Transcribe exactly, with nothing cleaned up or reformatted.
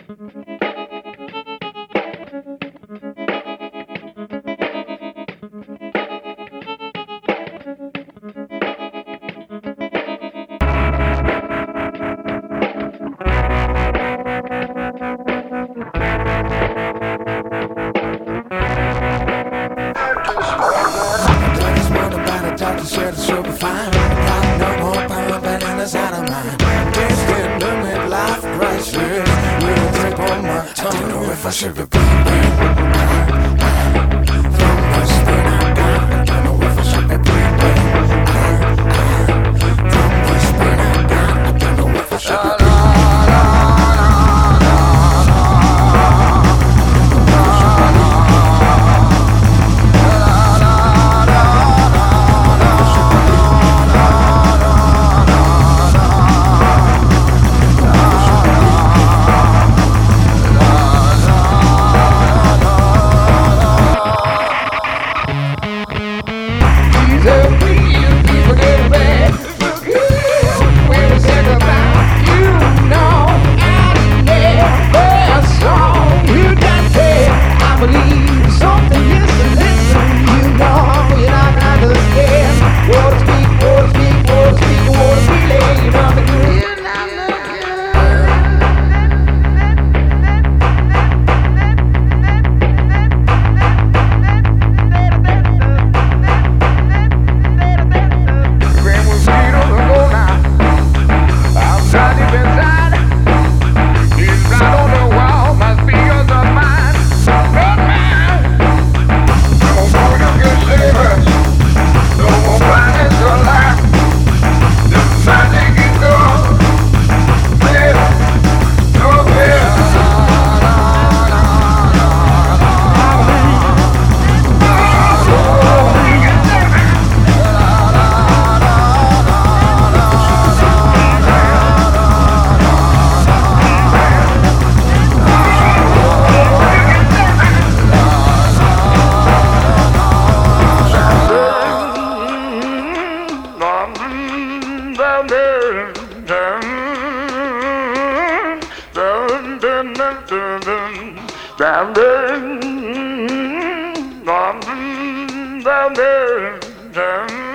I should be breathing. From this thing I got, I don't know if I should be breathing. From this thing I got, I don't know if I should be breathing. Down there, down there, down there.